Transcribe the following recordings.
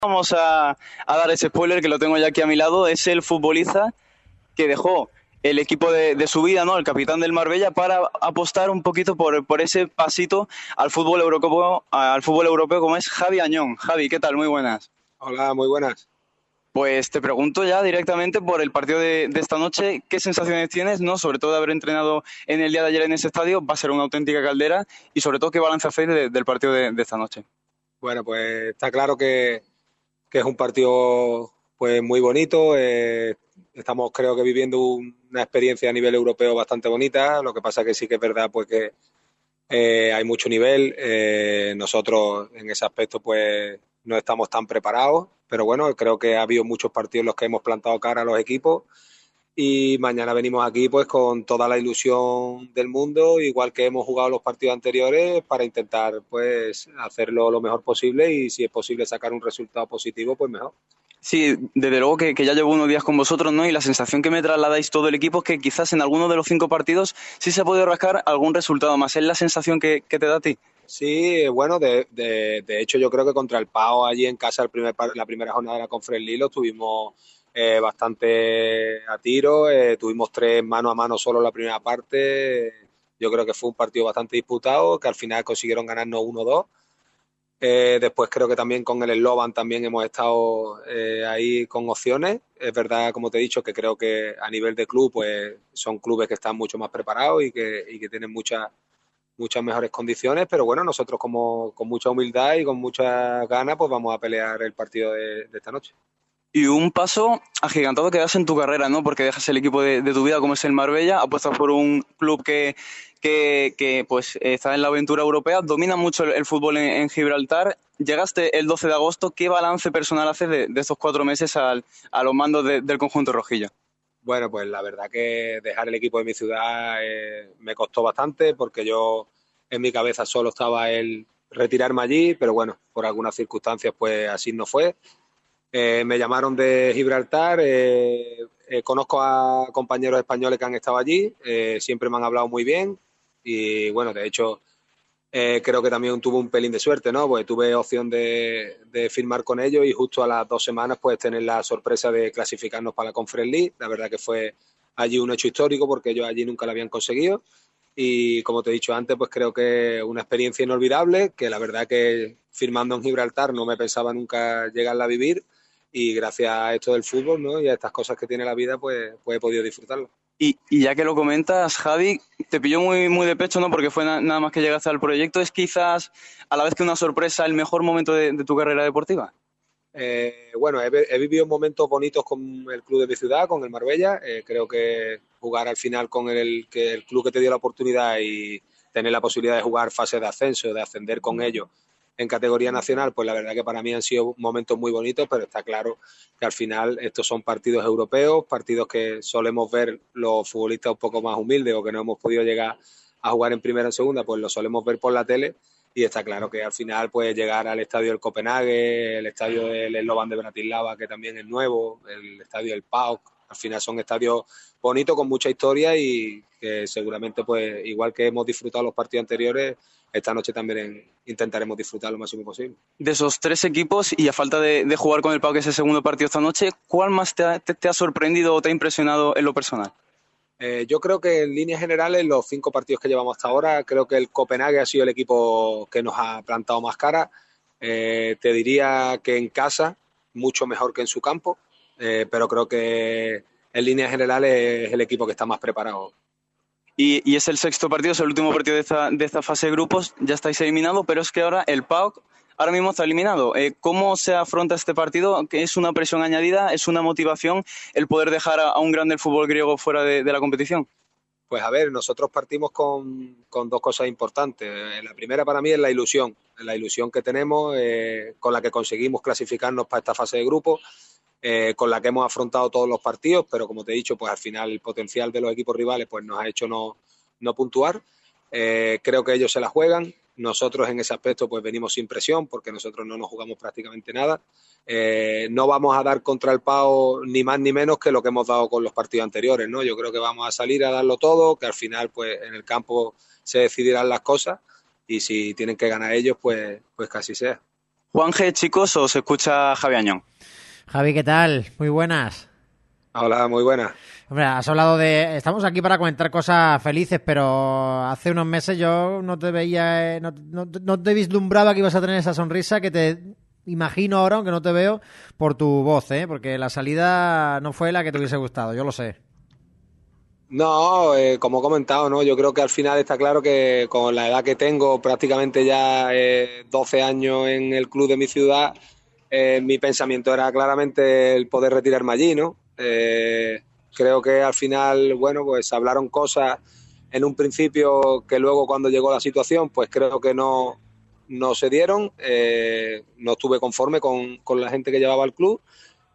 Vamos a dar ese spoiler que lo tengo ya aquí a mi lado. Es el futbolista que dejó el equipo de su vida, ¿no? El capitán del Marbella para apostar un poquito por ese pasito al fútbol europeo como es Javi Añón. Javi, ¿qué tal? Muy buenas. Hola, muy buenas. Pues te pregunto ya directamente por el partido de esta noche, ¿qué sensaciones tienes, no? Sobre todo de haber entrenado en el día de ayer en ese estadio, va a ser una auténtica caldera y sobre todo qué balance hacéis del partido de esta noche. Bueno, pues está claro que es un partido pues muy bonito. Estamos creo que viviendo una experiencia a nivel europeo bastante bonita. Lo que pasa que sí que es verdad pues que hay mucho nivel. Nosotros en ese aspecto pues no estamos tan preparados. Pero bueno, creo que ha habido muchos partidos en los que hemos plantado cara a los equipos. Y mañana venimos aquí pues con toda la ilusión del mundo, igual que hemos jugado los partidos anteriores, para intentar pues hacerlo lo mejor posible y si es posible sacar un resultado positivo, pues mejor. Sí, desde luego que ya llevo unos días con vosotros, ¿no? Y la sensación que me trasladáis todo el equipo es que quizás en alguno de los 5 partidos sí se ha podido rascar algún resultado más. ¿Es la sensación que te da a ti? Sí, bueno, de hecho yo creo que contra el PAO allí en casa la primera jornada de la Conference League lo tuvimos bastante a tiro, tuvimos tres mano a mano solo la primera parte. Yo creo que fue un partido bastante disputado, que al final consiguieron ganarnos 1-2. Después creo que también con el Slovan también hemos estado ahí con opciones. Es verdad, como te he dicho, que creo que a nivel de club pues son clubes que están mucho más preparados y que tienen muchas mejores condiciones, pero bueno, nosotros como con mucha humildad y con muchas ganas pues vamos a pelear el partido de esta noche. Y un paso agigantado que das en tu carrera, ¿no? Porque dejas el equipo de tu vida como es el Marbella, apuestas por un club que pues está en la aventura europea, domina mucho el fútbol en Gibraltar. Llegaste el 12 de agosto, ¿qué balance personal haces de estos 4 meses a los mandos del conjunto rojillo? Bueno, pues la verdad que dejar el equipo de mi ciudad me costó bastante porque yo en mi cabeza solo estaba el retirarme allí, pero bueno, por algunas circunstancias pues así no fue. Me llamaron de Gibraltar, conozco a compañeros españoles que han estado allí, siempre me han hablado muy bien y bueno, de hecho creo que también tuve un pelín de suerte, ¿no? Pues tuve opción de firmar con ellos y justo a las 2 semanas pues tener la sorpresa de clasificarnos para la Conference League. La verdad que fue allí un hecho histórico porque ellos allí nunca lo habían conseguido y como te he dicho antes, pues creo que una experiencia inolvidable, que la verdad que firmando en Gibraltar no me pensaba nunca llegarla a vivir y gracias a esto del fútbol, ¿no? Y a estas cosas que tiene la vida, pues he podido disfrutarlo. Y ya que lo comentas, Javi, te pilló muy de pecho, ¿no? Porque fue nada más que llegaste al proyecto. ¿Es quizás, a la vez que una sorpresa, el mejor momento de tu carrera deportiva? Bueno, he vivido momentos bonitos con el club de mi ciudad, con el Marbella. Creo que jugar al final con el club que te dio la oportunidad y tener la posibilidad de jugar fase de ascenso, de ascender con ellos en categoría nacional, pues la verdad que para mí han sido momentos muy bonitos, pero está claro que al final estos son partidos europeos, partidos que solemos ver los futbolistas un poco más humildes o que no hemos podido llegar a jugar en primera o en segunda, pues lo solemos ver por la tele y está claro que al final pues llegar al estadio del Copenhague, el estadio del Slovan de Bratislava, que también es nuevo, el estadio del PAOK, al final son estadios bonitos con mucha historia y que seguramente pues igual que hemos disfrutado los partidos anteriores, esta noche también intentaremos disfrutar lo máximo posible. De esos 3 equipos, y a falta de jugar con el Pau, que es el segundo partido esta noche, ¿cuál más te ha sorprendido o te ha impresionado en lo personal? Yo creo que en líneas generales los 5 partidos que llevamos hasta ahora, creo que el Copenhague ha sido el equipo que nos ha plantado más cara. Te diría que en casa, mucho mejor que en su campo, pero creo que en líneas generales es el equipo que está más preparado. Y es el sexto partido, es el último partido de esta fase de grupos, ya estáis eliminados, pero es que ahora el PAOK ahora mismo está eliminado. ¿Cómo se afronta este partido? ¿Que es una presión añadida? ¿Es una motivación el poder dejar a un grande del fútbol griego fuera de la competición? Pues a ver, nosotros partimos con dos cosas importantes. La primera para mí es la ilusión que tenemos, con la que conseguimos clasificarnos para esta fase de grupo, con la que hemos afrontado todos los partidos, pero como te he dicho, pues al final el potencial de los equipos rivales pues nos ha hecho no puntuar. Creo que ellos se la juegan. Nosotros en ese aspecto pues venimos sin presión porque nosotros no nos jugamos prácticamente nada. No vamos a dar contra el PAO ni más ni menos que lo que hemos dado con los partidos anteriores, ¿no? Yo creo que vamos a salir a darlo todo, que al final pues en el campo se decidirán las cosas y si tienen que ganar ellos pues casi sea. Juanje, chicos, os escucha Javi Añón. Javi, ¿qué tal? Muy buenas. Hola, muy buenas. Hombre, has hablado de... Estamos aquí para comentar cosas felices, pero hace unos meses yo no te veía, no te vislumbraba que ibas a tener esa sonrisa que te imagino ahora, aunque no te veo, por tu voz, ¿eh? Porque la salida no fue la que te hubiese gustado, yo lo sé. No, como he comentado, ¿no? Yo creo que al final está claro que con la edad que tengo, prácticamente ya 12 años en el club de mi ciudad, mi pensamiento era claramente el poder retirarme allí, ¿no? Creo que al final, bueno, pues hablaron cosas en un principio que luego cuando llegó la situación, pues creo que no se dieron. No estuve conforme con la gente que llevaba el club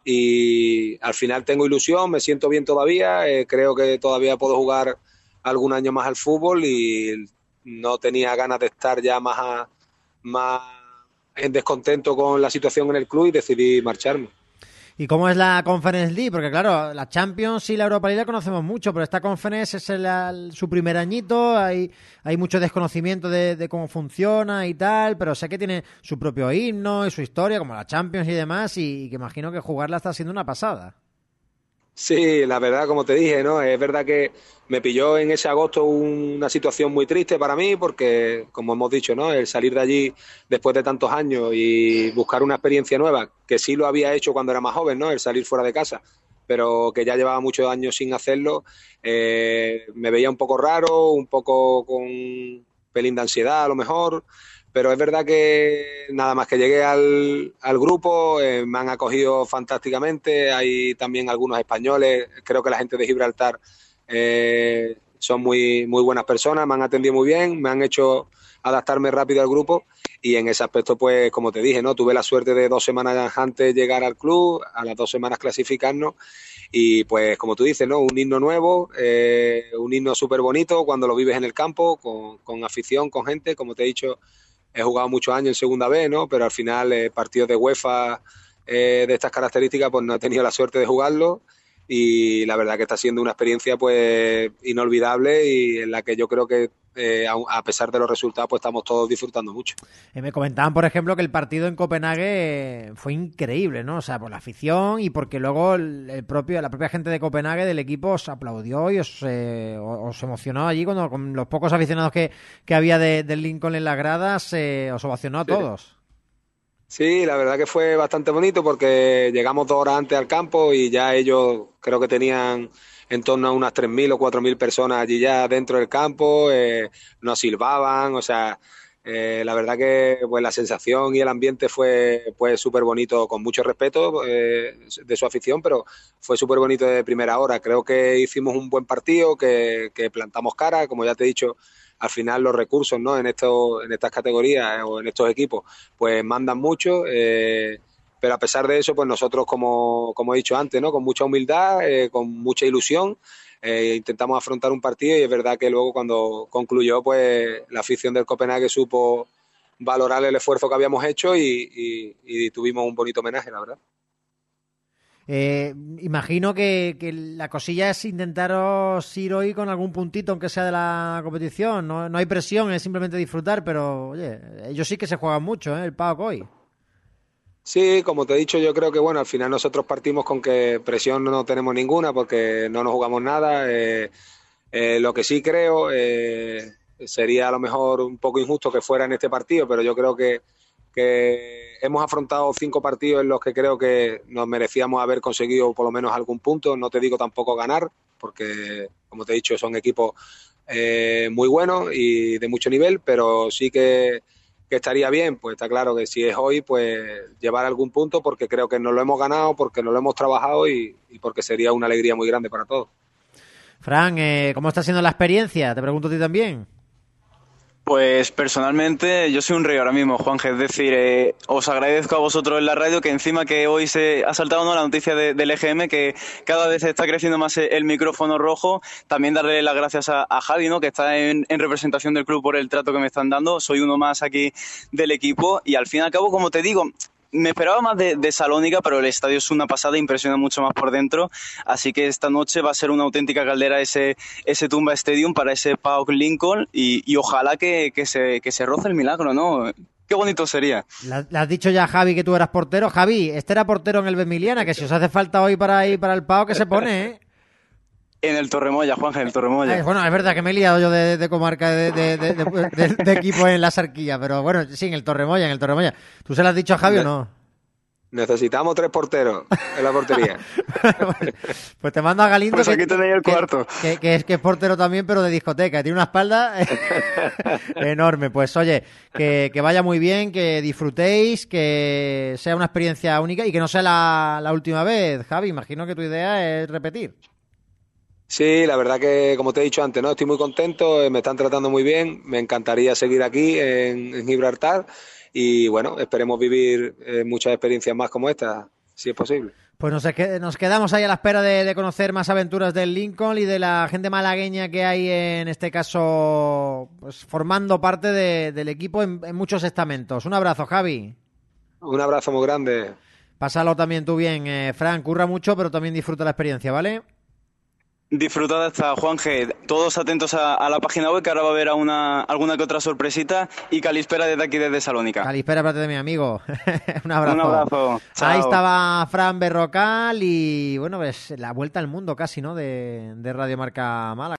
y al final tengo ilusión, me siento bien todavía, creo que todavía puedo jugar algún año más al fútbol y no tenía ganas de estar ya más en descontento con la situación en el club y decidí marcharme. ¿Y cómo es la Conference League? Porque claro, la Champions y la Europa League la conocemos mucho, pero esta Conference es su primer añito, hay mucho desconocimiento de cómo funciona y tal, pero sé que tiene su propio himno y su historia, como la Champions y demás, y que imagino que jugarla está siendo una pasada. Sí, la verdad, como te dije, ¿no? Es verdad que me pilló en ese agosto una situación muy triste para mí porque, como hemos dicho, ¿no? El salir de allí después de tantos años y buscar una experiencia nueva, que sí lo había hecho cuando era más joven, ¿no? El salir fuera de casa, pero que ya llevaba muchos años sin hacerlo, me veía un poco raro, un poco con pelín de ansiedad a lo mejor, pero es verdad que nada más que llegué al grupo, me han acogido fantásticamente, hay también algunos españoles, creo que la gente de Gibraltar son muy buenas personas, me han atendido muy bien, me han hecho adaptarme rápido al grupo y en ese aspecto, pues como te dije, ¿no? Tuve la suerte de 2 semanas antes llegar al club, a las 2 semanas clasificarnos y pues como tú dices, ¿no? Un himno nuevo, un himno súper bonito cuando lo vives en el campo, con afición, con gente, como te he dicho, he jugado muchos años en segunda B, ¿no? Pero al final partidos de UEFA de estas características pues no he tenido la suerte de jugarlo y la verdad que está siendo una experiencia pues inolvidable y en la que yo creo que a pesar de los resultados pues estamos todos disfrutando mucho. Me comentaban, por ejemplo, que el partido en Copenhague fue increíble, ¿no? O sea, por la afición y porque luego la propia gente de Copenhague, del equipo, os aplaudió y os emocionó allí cuando con los pocos aficionados que había del Lincoln en las gradas, os ovacionó a todos. Sí, la verdad que fue bastante bonito porque llegamos 2 horas antes al campo y ya ellos creo que tenían en torno a unas 3.000 o 4.000 personas allí ya dentro del campo, nos silbaban, o sea, la verdad que pues la sensación y el ambiente fue pues súper bonito, con mucho respeto de su afición, pero fue súper bonito de primera hora. Creo que hicimos un buen partido, que plantamos cara, como ya te he dicho, al final los recursos, ¿no? En estas categorías o en estos equipos pues mandan mucho, pero a pesar de eso pues nosotros como he dicho antes, ¿no? Con mucha humildad, con mucha ilusión, intentamos afrontar un partido y es verdad que luego cuando concluyó pues la afición del Copenhague supo valorar el esfuerzo que habíamos hecho y tuvimos un bonito homenaje, la verdad. Imagino que la cosilla es intentaros ir hoy con algún puntito, aunque sea de la competición. No hay presión, es simplemente disfrutar, pero oye, ellos sí que se juegan mucho, el PAOK hoy. Sí, como te he dicho, yo creo que bueno, al final nosotros partimos con que presión no tenemos ninguna porque no nos jugamos nada. Lo que sí creo sería a lo mejor un poco injusto que fuera en este partido, pero yo creo que hemos afrontado 5 partidos en los que creo que nos merecíamos haber conseguido por lo menos algún punto. No te digo tampoco ganar, porque como te he dicho son equipos muy buenos y de mucho nivel, pero sí que estaría bien, pues está claro que si es hoy, pues llevar algún punto porque creo que nos lo hemos ganado, porque nos lo hemos trabajado y porque sería una alegría muy grande para todos. Fran, ¿cómo está siendo la experiencia? Te pregunto a ti también. Pues personalmente yo soy un rey ahora mismo, Juanje, es decir, os agradezco a vosotros en la radio que encima que hoy se ha saltado, ¿no?, la noticia del EGM, que cada vez está creciendo más el micrófono rojo. También darle las gracias a Javi, ¿no?, que está en representación del club por el trato que me están dando. Soy uno más aquí del equipo y al fin y al cabo, como te digo, me esperaba más de Salónica, pero el estadio es una pasada, impresiona mucho más por dentro, así que esta noche va a ser una auténtica caldera ese Tumba Stadium para ese PAOK Lincoln y ojalá que se roce el milagro, ¿no? Qué bonito sería. Le has dicho ya a Javi que tú eras portero. Javi, este era portero en el Benmiliana, que si os hace falta hoy para ir para el PAO, que se pone, ¿eh? En el Torremoya, Juanja, en el Torremoya. Ay, bueno, es verdad que me he liado yo de comarca de equipo en la Sarquilla, pero bueno, sí, en el Torremoya. ¿Tú se lo has dicho a Javi o no? Necesitamos 3 porteros en la portería. Pues te mando a Galindo, Pues aquí tenéis el cuarto. Que es portero también, pero de discoteca. Tiene una espalda enorme. Pues oye, que vaya muy bien, que disfrutéis, que sea una experiencia única y que no sea la última vez, Javi. Imagino que tu idea es repetir. Sí, la verdad que, como te he dicho antes, ¿no? Estoy muy contento, me están tratando muy bien, me encantaría seguir aquí en Gibraltar y bueno, esperemos vivir muchas experiencias más como esta, si es posible. Pues nos quedamos ahí a la espera de conocer más aventuras del Lincoln y de la gente malagueña que hay en este caso, pues formando parte del equipo en muchos estamentos. Un abrazo, Javi. Un abrazo muy grande. Pásalo también tú bien, Fran, curra mucho, pero también disfruta la experiencia, ¿vale? Disfrutad hasta Juanje, todos atentos a la página web, que ahora va a haber alguna que otra sorpresita, y Calispera desde aquí, desde Salónica. Calispera, parte de mi amigo. Un abrazo. Un abrazo. Chao. Ahí estaba Fran Berrocal y bueno, pues la vuelta al mundo casi, ¿no? De Radio Marca Málaga.